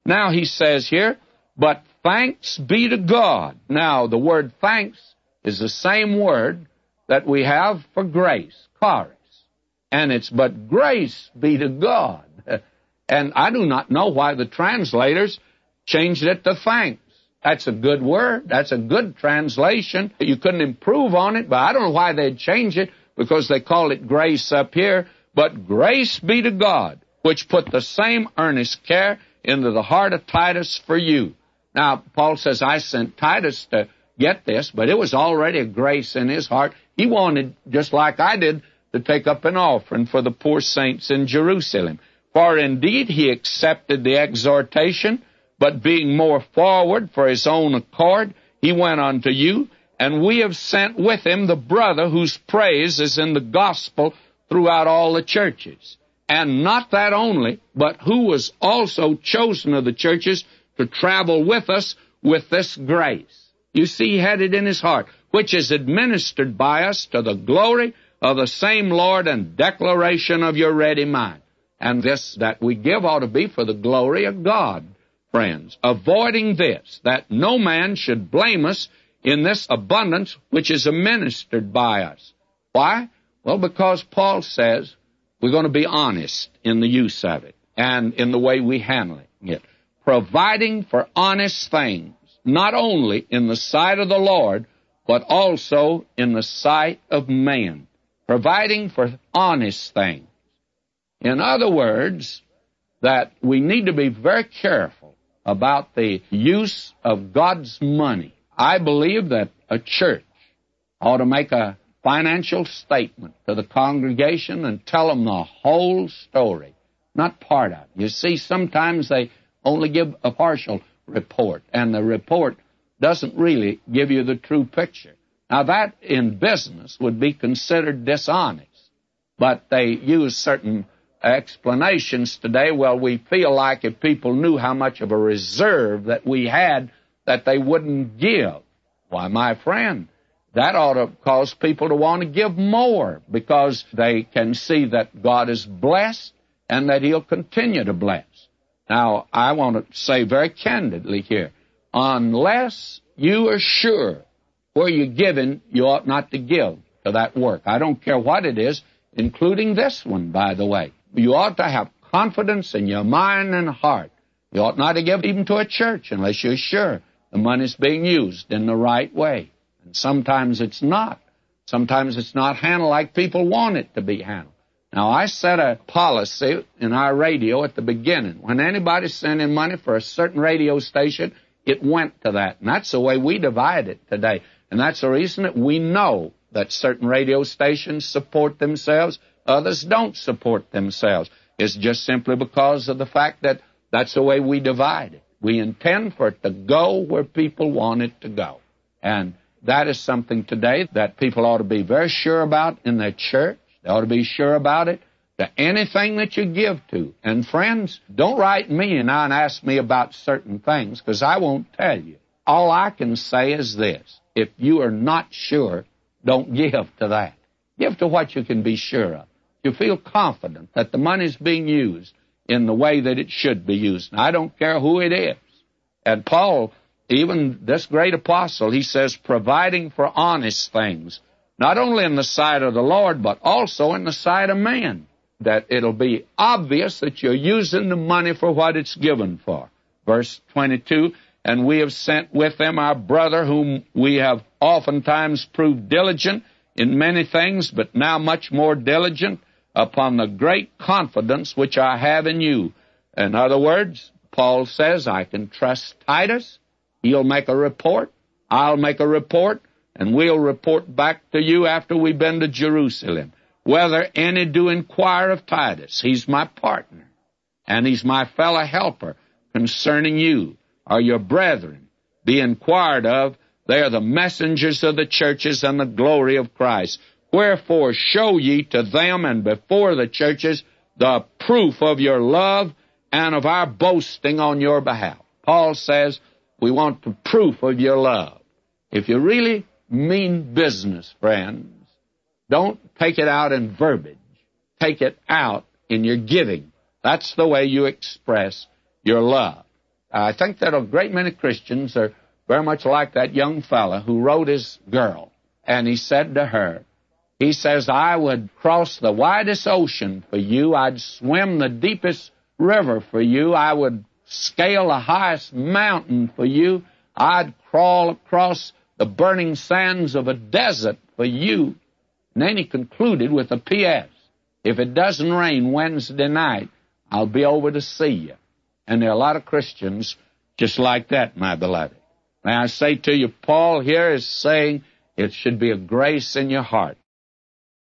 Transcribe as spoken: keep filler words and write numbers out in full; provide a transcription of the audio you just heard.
Now he says here, but thanks be to God. Now, the word thanks is the same word that we have for grace, charis. And it's, but grace be to God. And I do not know why the translators changed it to thanks. That's a good word. That's a good translation. You couldn't improve on it, but I don't know why they'd change it, because they call it grace up here. But grace be to God, which put the same earnest care into the heart of Titus for you. Now, Paul says, I sent Titus to get this, but it was already a grace in his heart. He wanted, just like I did, to take up an offering for the poor saints in Jerusalem. For indeed he accepted the exhortation, but being more forward for his own accord, he went unto you, and we have sent with him the brother whose praise is in the gospel throughout all the churches. And not that only, but who was also chosen of the churches to travel with us with this grace. You see, he had it in his heart, which is administered by us to the glory of the same Lord and declaration of your ready mind. And this that we give ought to be for the glory of God, friends, avoiding this, that no man should blame us in this abundance which is administered by us. Why? Well, because Paul says we're going to be honest in the use of it and in the way we handle it. Providing for honest things, not only in the sight of the Lord, but also in the sight of man. Providing for honest things. In other words, that we need to be very careful about the use of God's money. I believe that a church ought to make a financial statement to the congregation and tell them the whole story, not part of it. You see, sometimes they only give a partial report, and the report doesn't really give you the true picture. Now, that in business would be considered dishonest, but they use certain explanations today. Well, we feel like if people knew how much of a reserve that we had, that they wouldn't give. Why, my friend, that ought to cause people to want to give more, because they can see that God is blessed and that He'll continue to bless. Now, I want to say very candidly here, unless you are sure where you're giving, you ought not to give to that work. I don't care what it is, including this one, by the way. You ought to have confidence in your mind and heart. You ought not to give even to a church unless you're sure the money's being used in the right way. And sometimes it's not. Sometimes it's not handled like people want it to be handled. Now, I set a policy in our radio at the beginning. When anybody sent in money for a certain radio station, it went to that. And that's the way we divide it today. And that's the reason that we know that certain radio stations support themselves, others don't support themselves. It's just simply because of the fact that that's the way we divide it. We intend for it to go where people want it to go. And that is something today that people ought to be very sure about in their church. They ought to be sure about it to anything that you give to. And friends, don't write me now and ask me about certain things, because I won't tell you. All I can say is this: if you are not sure, don't give to that. Give to what you can be sure of. You feel confident that the money's being used in the way that it should be used. And I don't care who it is. And Paul, even this great apostle, he says, providing for honest things, not only in the sight of the Lord, but also in the sight of man, that it'll be obvious that you're using the money for what it's given for. Verse twenty-two, and we have sent with them our brother, whom we have oftentimes proved diligent in many things, but now much more diligent upon the great confidence which I have in you. In other words, Paul says, I can trust Titus. He'll make a report. I'll make a report. And we'll report back to you after we've been to Jerusalem. Whether any do inquire of Titus, he's my partner, and he's my fellow helper concerning you, or your brethren, be inquired of. They are the messengers of the churches and the glory of Christ. Wherefore show ye to them and before the churches the proof of your love and of our boasting on your behalf. Paul says we want the proof of your love. If you really mean business, friends, don't take it out in verbiage. Take it out in your giving. That's the way you express your love. I think that a great many Christians are very much like that young fella who wrote his girl. And he said to her, he says, I would cross the widest ocean for you. I'd swim the deepest river for you. I would scale the highest mountain for you. I'd crawl across the burning sands of a desert for you. And then he concluded with a P S If it doesn't rain Wednesday night, I'll be over to see you. And there are a lot of Christians just like that, my beloved. May I say to you, Paul here is saying it should be a grace in your heart.